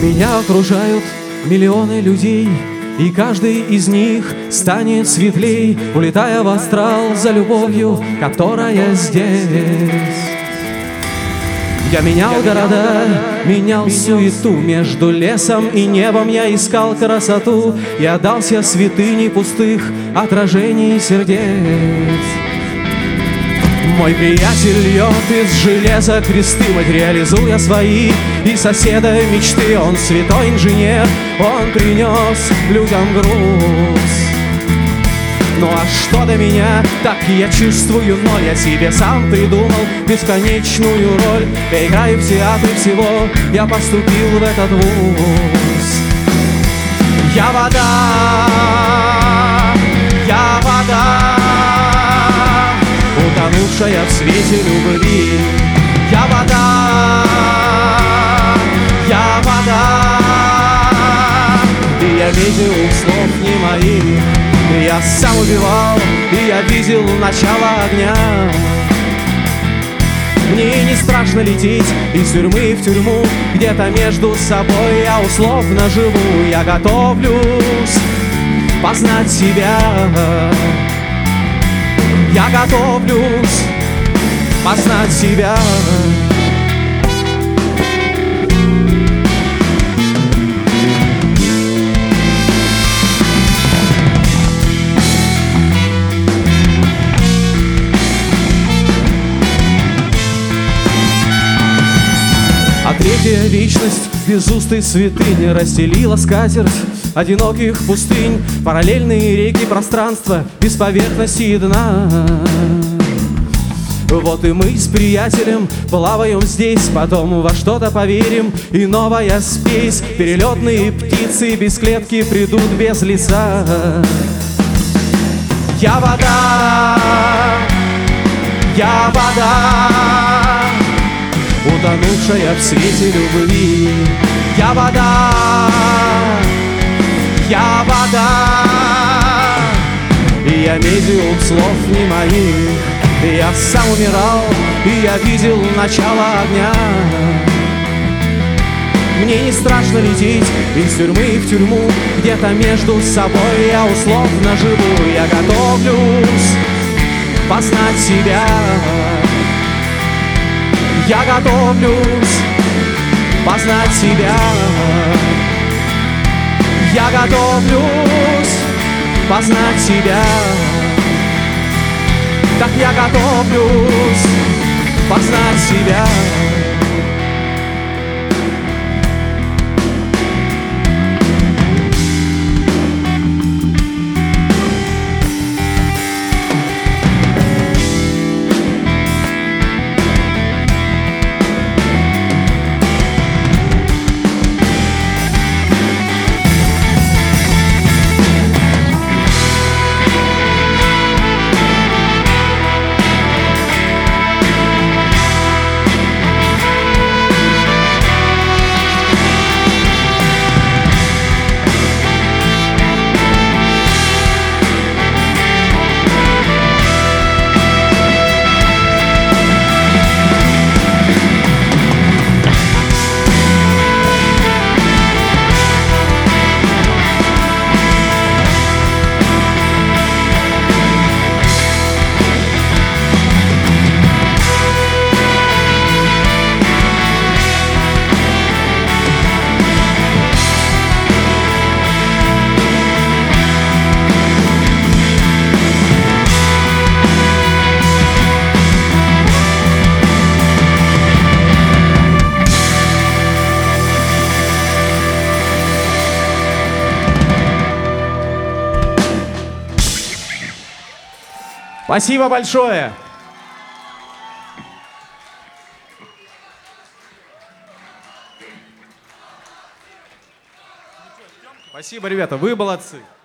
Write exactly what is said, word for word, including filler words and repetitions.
Меня окружают миллионы людей, и каждый из них станет светлей, улетая в астрал за любовью, которая здесь. Я менял города, менял суету, между лесом и небом я искал красоту. Я дался святыне пустых отражений сердец. Мой приятель льет из железа кресты, материализуя свои и соседа мечты. Он святой инженер, он принес людям груз. Ну а что до меня, так я чувствую ноль. Я себе сам придумал бесконечную роль. Я играю в театре всего, я поступил в этот вуз. Я вода, я вода, утонувшая в свете любви. Я вода, я вода, и я видел слов не моих. Я сам убивал, и я видел начало огня. Мне не страшно лететь из тюрьмы в тюрьму. Где-то между собой я условно живу. Я готовлюсь познать себя. Я готовлюсь познать себя. А третья личность без уст и святыни расстелила скатерть одиноких пустынь, параллельные реки пространства без поверхности и дна. Вот и мы с приятелем плаваем здесь, потом во что-то поверим, и новая спесь. Перелетные птицы без клетки придут без лица. Я вода, я вода, утонувшая в свете любви. Я вода, я вода, и я видел слов не моих. Я сам умирал, и я видел начало огня. Мне не страшно лететь из тюрьмы в тюрьму. Где-то между собой я условно живу. Я готовлюсь познать себя. Я готовлюсь познать себя. Я готовлюсь познать себя. Так я готовлюсь познать себя. Спасибо большое! Спасибо, ребята, вы молодцы!